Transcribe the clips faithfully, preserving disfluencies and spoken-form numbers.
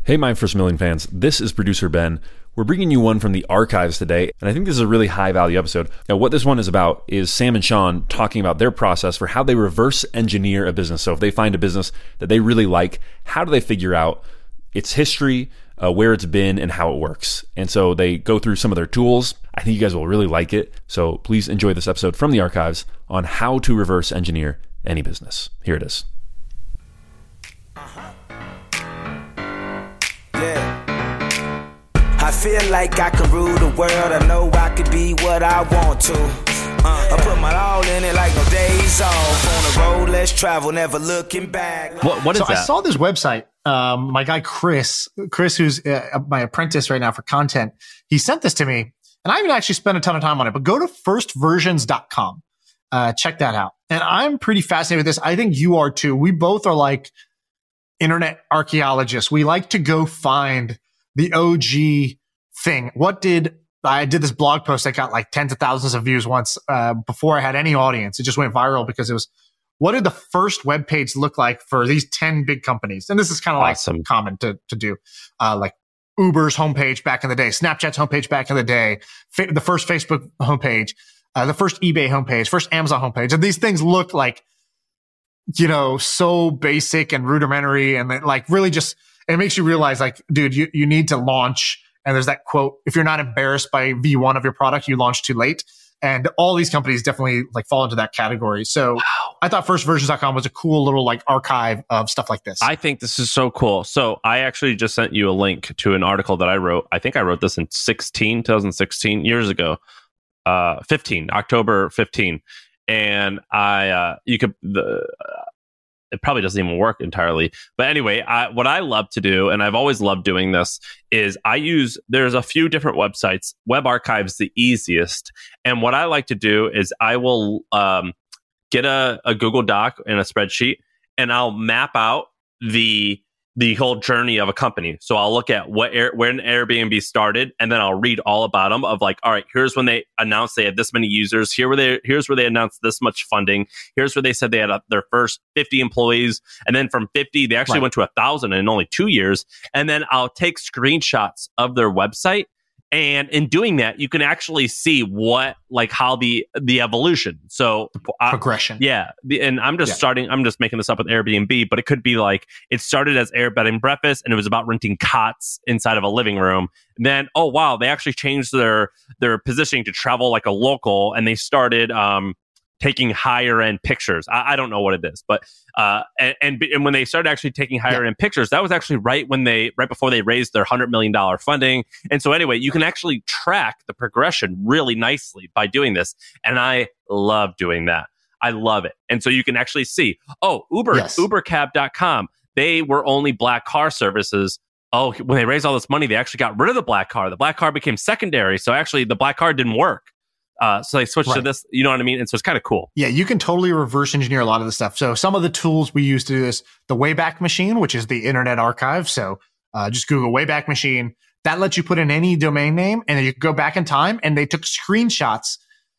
Hey, My First Million fans, this is producer Ben. We're bringing you one from the archives today, and I think this is a really high-value episode. Now, what this one is about is Sam and Sean talking about their process for how they reverse engineer a business. So if they find a business that they really like, how do they figure out its history, uh, where it's been, and how it works? And so they go through some of their tools. I think you guys will really like it. So please enjoy this episode from the archives on how to reverse engineer any business. Here it is. Yeah. I feel like I can rule the world. I know I could be what I want to. Uh, I put my all in it like no days off. On the road, let's travel, never looking back. What, what is so that? I saw this website. Um, my guy Chris, Chris, who's uh, my apprentice right now for content, he sent this to me, and I haven't actually spent a ton of time on it. But go to first versions dot com, uh, check that out. And I'm pretty fascinated with this. I think you are too. We both are like internet archaeologists. We like to go find the O G thing. What did I did this blog post that got like tens of thousands of views once uh, before I had any audience. It just went viral because it was, what did the first web page look like for these ten big companies? And this is kind of Awesome. like common to to do, uh, like Uber's homepage back in the day, Snapchat's homepage back in the day, fa- the first Facebook homepage, uh, the first eBay homepage, first Amazon homepage, and these things look like, you know, so basic and rudimentary, and it, like really just, it makes you realize like, dude, you, you need to launch. And there's that quote, if you're not embarrassed by V one of your product, you launch too late. And all these companies definitely like fall into that category. So wow. I thought first versions dot com was a cool little like archive of stuff like this. I think this is so cool. So I actually just sent you a link to an article that I wrote. I think I wrote this in sixteen, twenty sixteen, years ago, uh, fifteen, October fifteenth. And I, uh, you could, the, uh, it probably doesn't even work entirely. But anyway, I, what I love to do, and I've always loved doing this, is I use, there's a few different websites. Web Archive's the easiest. And what I like to do is I will um, get a, a Google Doc and a spreadsheet, and I'll map out the the whole journey of a company. So I'll look at what Air, when Airbnb started, and then I'll read all about them of like, all right, here's when they announced they had this many users. Here were they, here's where they announced this much funding. Here's where they said they had a, their first fifty employees. And then from fifty, they actually right. went to a thousand in only two years. And then I'll take screenshots of their website. And in doing that, you can actually see what, like how the, the evolution. So progression. I, yeah. The, and I'm just yeah. starting, I'm just making this up with Airbnb, but it could be like, it started as Air Bed and Breakfast, and it was about renting cots inside of a living room. And then, oh, wow, they actually changed their, their positioning to travel like a local, and they started, um, taking higher end pictures. I, I don't know what it is, but uh, and, and and when they started actually taking higher yeah. end pictures, that was actually right when they right before they raised their hundred million dollar funding. And so anyway, you can actually track the progression really nicely by doing this, and I love doing that. I love it. And so you can actually see, oh, Uber, yes. Uber Cab dot com, they were only black car services. Oh, when they raised all this money, they actually got rid of the black car. The black car became secondary, so actually the black car didn't work. Uh, so they switched right. to this, you know what I mean? And so it's kind of cool. Yeah, you can totally reverse engineer a lot of the stuff. So some of the tools we use to do this, the Wayback Machine, which is the Internet Archive. So uh, just Google Wayback Machine. That lets you put in any domain name, and then you can go back in time, and they took screenshots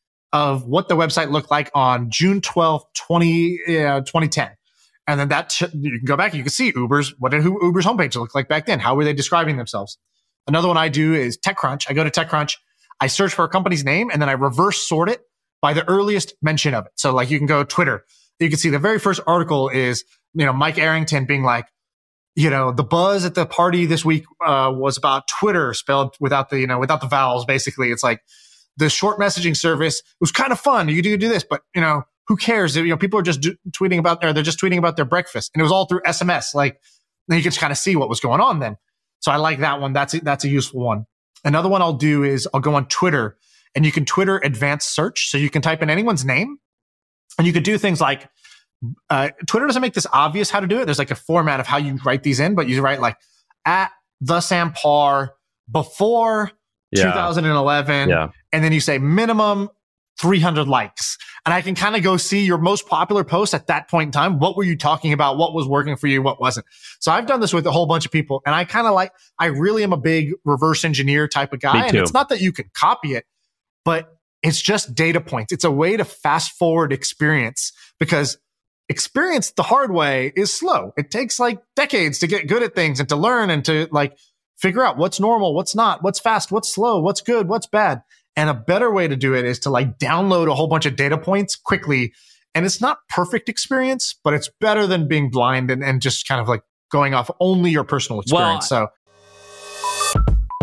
of what the website looked like on June twelfth, twenty ten. And then that ch- you can go back and you can see Uber's, what did Uber's homepage look like back then? How were they describing themselves? Another one I do is TechCrunch. I go to TechCrunch. I search for a company's name, and then I reverse sort it by the earliest mention of it. So like you can go Twitter. You can see the very first article is, you know, Mike Arrington being like, you know, the buzz at the party this week uh, was about Twitter spelled without the, you know, without the vowels. Basically, it's like the short messaging service. It was kind of fun. You do do this, but you know, who cares? You know, people are just do- tweeting about, or they're just tweeting about their breakfast, and it was all through S M S. Like then you can just kind of see what was going on then. So I like that one. That's a, that's a useful one. Another one I'll do is I'll go on Twitter, and you can Twitter advanced search. So you can type in anyone's name, and you could do things like, uh, Twitter doesn't make this obvious how to do it. There's like a format of how you write these in, but you write like at the Sam Parr before yeah. two thousand eleven. Yeah. And then you say minimum three hundred likes. And I can kind of go see your most popular post at that point in time. What were you talking about? What was working for you? What wasn't? So I've done this with a whole bunch of people. And I kind of like, I really am a big reverse engineer type of guy. And it's not that you can copy it, but it's just data points. It's a way to fast forward experience, because experience the hard way is slow. It takes like decades to get good at things and to learn and to like figure out what's normal, what's not, what's fast, what's slow, what's good, what's bad. And a better way to do it is to like download a whole bunch of data points quickly. And it's not perfect experience, but it's better than being blind and, and just kind of like going off only your personal experience. Well, so,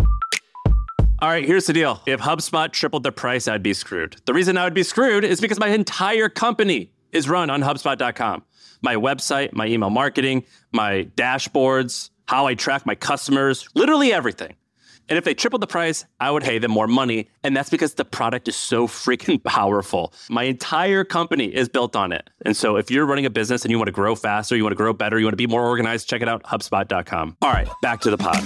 all right, here's the deal. If HubSpot tripled the price, I'd be screwed. The reason I would be screwed is because my entire company is run on HubSpot dot com. My website, my email marketing, my dashboards, how I track my customers, literally everything. And if they tripled the price, I would pay them more money. And that's because the product is so freaking powerful. My entire company is built on it. And so if you're running a business and you want to grow faster, you want to grow better, you want to be more organized, check it out, HubSpot dot com. All right, back to the pod.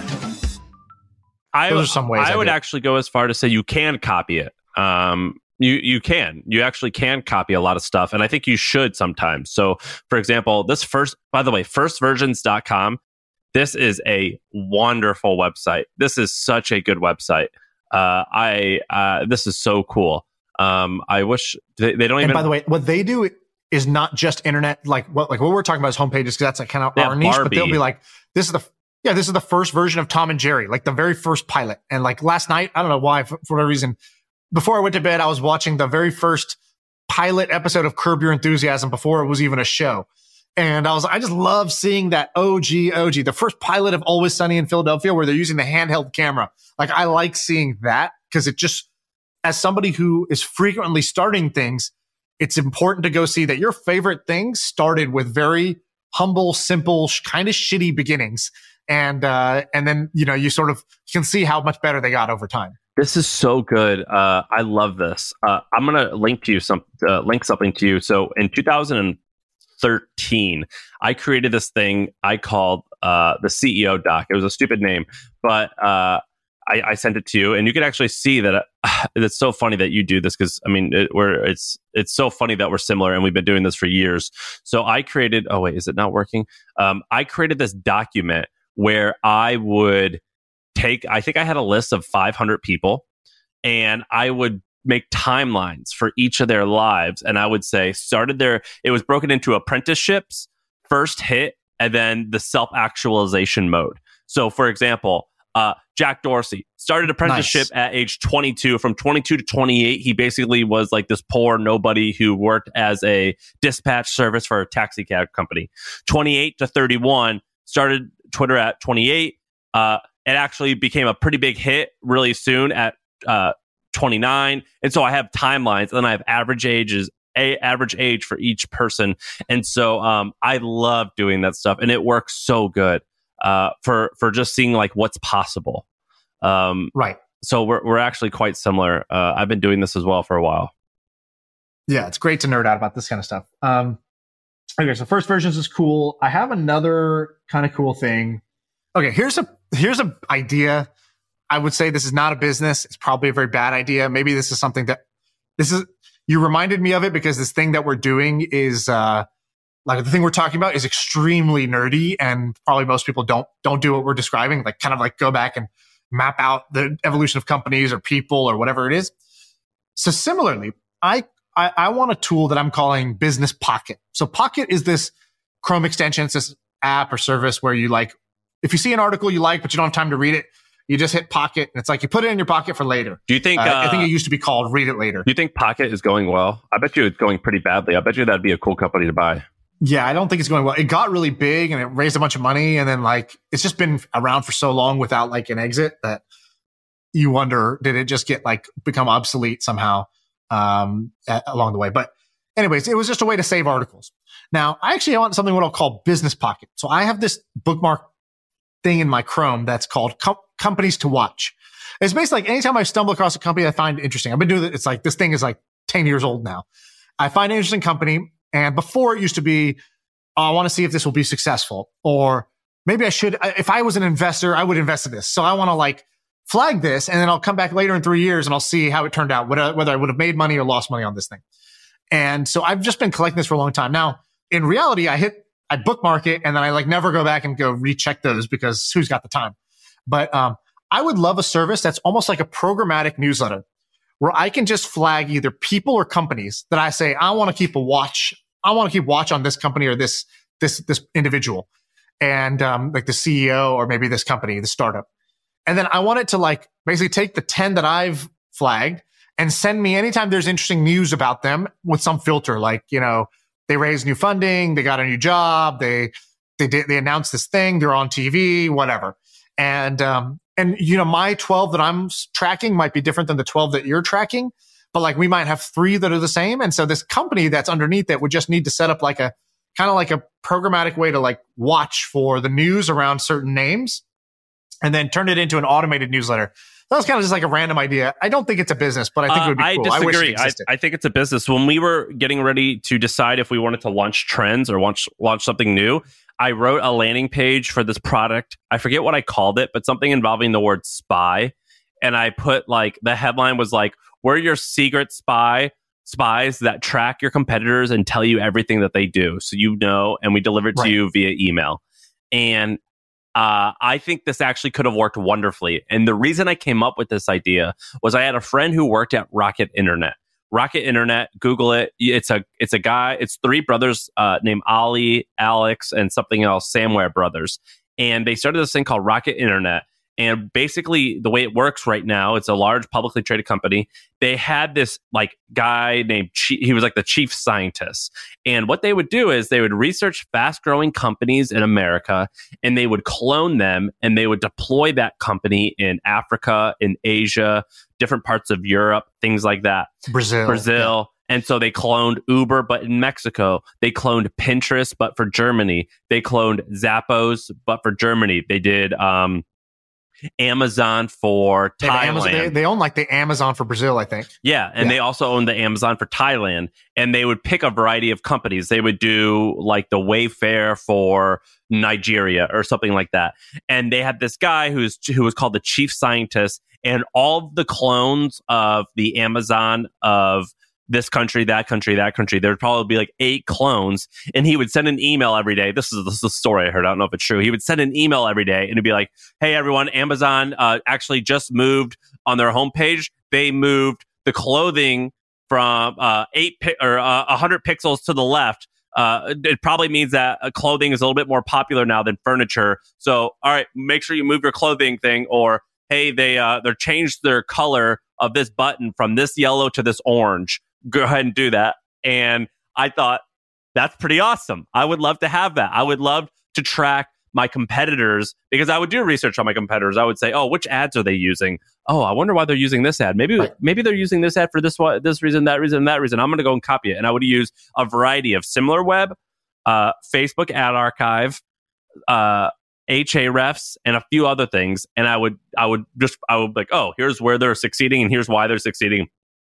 I, Those are some ways I, I would do it. actually go as far to say you can copy it. Um, you you can. You actually can copy a lot of stuff. And I think you should sometimes. So, for example, this first, by the way, first versions dot com, this is a wonderful website. This is such a good website. Uh, I uh, This is so cool. Um, I wish they, they don't and even... by the way, what they do is not just internet, like what like what we're talking about is homepages, because that's like kind of Yeah, our niche, but Barbie. they'll be like, this is the yeah, this is the first version of Tom and Jerry, like the very first pilot. And like last night, I don't know why, for, for whatever reason, before I went to bed, I was watching the very first pilot episode of Curb Your Enthusiasm before it was even a show. And I was, I just love seeing that O G, O G, the first pilot of Always Sunny in Philadelphia, where they're using the handheld camera. Like, I like seeing that because it just, as somebody who is frequently starting things, it's important to go see that your favorite things started with very humble, simple, sh- kind of shitty beginnings. And, uh, and then, you know, you sort of can see how much better they got over time. This is so good. Uh, I love this. Uh, I'm going to link to you some, uh, link something to you. So in two thousand thirteen, I created this thing I called uh, the C E O doc. It was a stupid name, but uh, I, I sent it to you, and you could actually see that uh, it's so funny that you do this because I mean, it, we're it's it's so funny that we're similar, and we've been doing this for years. So I created. Oh wait, is it not working? Um, I created this document where I would take. I think I had a list of five hundred people, and I would make timelines for each of their lives. And I would say started their, it was broken into apprenticeships, first hit, and then the self-actualization mode. So for example, uh, Jack Dorsey started apprenticeship Nice. at age twenty-two. From twenty-two to twenty-eight, he basically was like this poor nobody who worked as a dispatch service for a taxi cab company. twenty-eight to thirty-one, started Twitter at twenty-eight. Uh, it actually became a pretty big hit really soon at uh, twenty-nine. And so I have timelines, and then I have average ages, a average age for each person. And so um, I love doing that stuff, and it works so good uh, for for just seeing like what's possible. Um, Right. so we're we're actually quite similar. Uh, I've been doing this as well for a while. Yeah, it's great to nerd out about this kind of stuff. Um, okay, so first versions is cool. I have another kind of cool thing. Okay, here's a here's a idea. I would say this is not a business. It's probably a very bad idea. Maybe this is something that this is. You reminded me of it because this thing that we're doing is uh, like the thing we're talking about is extremely nerdy, and probably most people don't don't do what we're describing. Like kind of like go back and map out the evolution of companies or people or whatever it is. So similarly, I. I, I want a tool that I'm calling Business Pocket. So Pocket is this Chrome extension. It's this app or service where you like, if you see an article you like, but you don't have time to read it, you just hit Pocket, and it's like you put it in your pocket for later. Do you think? Uh, Uh, I think it used to be called Read It Later. do you think Pocket is going well? I bet you it's going pretty badly. I bet you that'd be a cool company to buy. Yeah, I don't think it's going well. It got really big and it raised a bunch of money, and then like it's just been around for so long without like an exit that you wonder, did it just get like become obsolete somehow um, a- along the way? But anyways, it was just a way to save articles. Now, I actually want something what I'll call Business Pocket. So I have this bookmark thing in my Chrome that's called Com- Companies to Watch. It's basically like anytime I stumble across a company I find interesting, I've been doing it. It's like this thing is like ten years old now. I find an interesting company, and before it used to be, oh, I want to see if this will be successful, or maybe I should. If I was an investor, I would invest in this. So I want to like flag this, and then I'll come back later in three years and I'll see how it turned out, whether, whether I would have made money or lost money on this thing. And so I've just been collecting this for a long time. Now, in reality, I hit, I bookmark it, and then I like never go back and go recheck those because who's got the time? But um, I would love a service that's almost like a programmatic newsletter where I can just flag either people or companies that I say, I want to keep a watch I want to keep watch on this company or this this this individual, and um, like the C E O or maybe this company, the startup. And then I want it to like basically take the ten that I've flagged and send me anytime there's interesting news about them with some filter, like, you know, they raised new funding, they got a new job, they they did they announced this thing, they're on T V, whatever. And um and you know, my twelve that I'm tracking might be different than the twelve that you're tracking, but like we might have three that are the same. And so this company that's underneath that would just need to set up like a kind of like a programmatic way to like watch for the news around certain names and then turn it into an automated newsletter. That was kind of just like a random idea. I don't think it's a business, but I think uh, it would be I cool. Disagree. I wish it existed. I, I think it's a business. When we were getting ready to decide if we wanted to launch trends or launch launch something new, I wrote a landing page for this product. I forget what I called it, but something involving the word spy. And I put like, the headline was like, we're your secret spy spies that track your competitors and tell you everything that they do. So you know, and we deliver it to right. you via email. And Uh, I think this actually could have worked wonderfully. And the reason I came up with this idea was I had a friend who worked at Rocket Internet. Rocket Internet, Google it. It's a it's a guy, it's three brothers uh, named Ali, Alex, and something else, Samware Brothers. And they started this thing called Rocket Internet. And basically, the way it works right now, it's a large publicly traded company. They had this like guy named, Chief, he was like the chief scientist. And what they would do is they would research fast growing companies in America and they would clone them and they would deploy that company in Africa, in Asia, different parts of Europe, things like that. Brazil. Brazil. Yeah. And so they cloned Uber, but in Mexico. They cloned Pinterest, but for Germany. They cloned Zappos, but for Germany. They did um, Amazon for they Thailand. Amazon, they, they own like the Amazon for Brazil, I think. Yeah, and yeah. they also own the Amazon for Thailand. And they would pick a variety of companies. They would do like the Wayfair for Nigeria or something like that. And they had this guy who's who was called the chief scientist, and all of the clones of the Amazon of this country, that country, that country. There would probably be like eight clones. And he would send an email every day. This is, this is the story I heard. I don't know if it's true. He would send an email every day and it'd be like, hey, everyone, Amazon uh, actually just moved on their homepage. They moved the clothing from uh, eight pi- or uh, one hundred pixels to the left. Uh, it probably means that uh, clothing is a little bit more popular now than furniture. So, all right, make sure you move your clothing thing. Or, hey, they uh, they changed their color of this button from this yellow to this orange. Go ahead and do that. And I thought, that's pretty awesome. I would love to have that. I would love to track my competitors because I would do research on my competitors. I would say, oh, which ads are they using? Oh, I wonder why they're using this ad. Maybe right. maybe they're using this ad for this one, this reason, that reason, that reason. I'm going to go and copy it. And I would use a variety of SimilarWeb, uh, Facebook Ad Archive, uh, Ahrefs, and a few other things. And I would I would just I would be like, oh, here's where they're succeeding and here's why they're succeeding.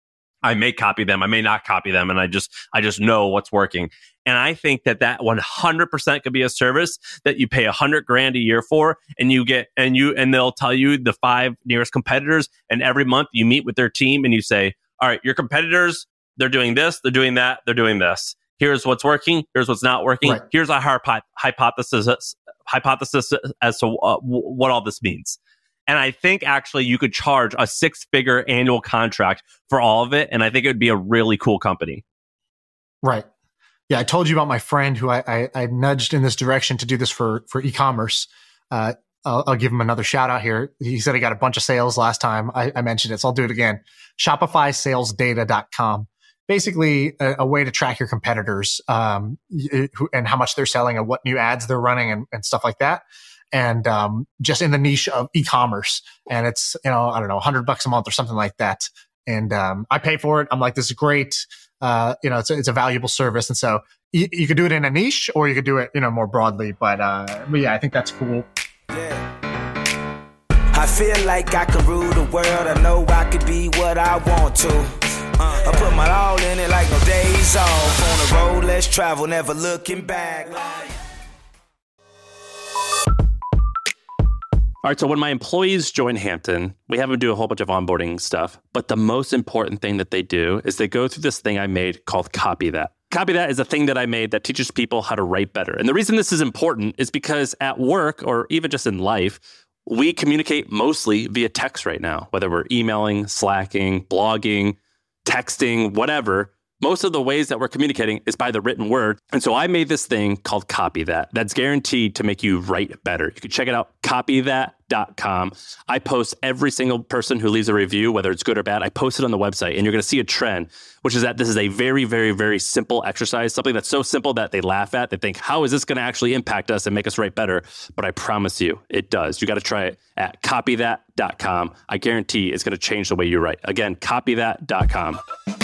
I may copy them. I may not copy them. And I just, I just know what's working. And I think that that one hundred percent could be a service that you pay a hundred grand a year for, and you get, and you, and they'll tell you the five nearest competitors. And every month you meet with their team and you say, all right, your competitors, they're doing this, they're doing that, they're doing this. Here's what's working. Here's what's not working. Right. Here's our hypothesis, hypothesis as to uh, what all this means. And I think actually you could charge a six-figure annual contract for all of it. And I think it would be a really cool company. Right. Yeah, I told you about my friend who I, I, I nudged in this direction to do this for, for e-commerce. Uh, I'll, I'll give him another shout out here. He said he got a bunch of sales last time. I, I mentioned it, so I'll do it again. Shopify Sales Data dot com. Basically a, a way to track your competitors um, and how much they're selling and what new ads they're running and, and stuff like that. And um, just in the niche of e-commerce. And it's, you know, I don't know, a hundred bucks a month or something like that. And um, I pay for it. I'm like, this is great. Uh, you know, it's a, it's a valuable service. And so you, you could do it in a niche or you could do it, you know, more broadly. But, uh, but yeah, I think that's cool. Yeah. I feel like I can rule the world. I know I could be what I want to. Uh, I put my all in it like no days off. On the road, let's travel, never looking back. All right, so when my employees join Hampton, we have them do a whole bunch of onboarding stuff. But the most important thing that they do is they go through this thing I made called Copy That. Copy That is a thing that I made that teaches people how to write better. And the reason this is important is because at work or even just in life, we communicate mostly via text right now, whether we're emailing, slacking, blogging, texting, whatever. most of the ways that we're communicating is by the written word. And so I made this thing called Copy That that's guaranteed to make you write better. You can check it out, copy that dot com. I post every single person who leaves a review, whether it's good or bad. I post it on the website, and you're going to see a trend, which is that this is a very, very, very simple exercise, something that's so simple that they laugh at. They think, how is this going to actually impact us and make us write better? But I promise you, it does. You got to try it at copy that dot com. I guarantee it's going to change the way you write. Again, copy that dot com.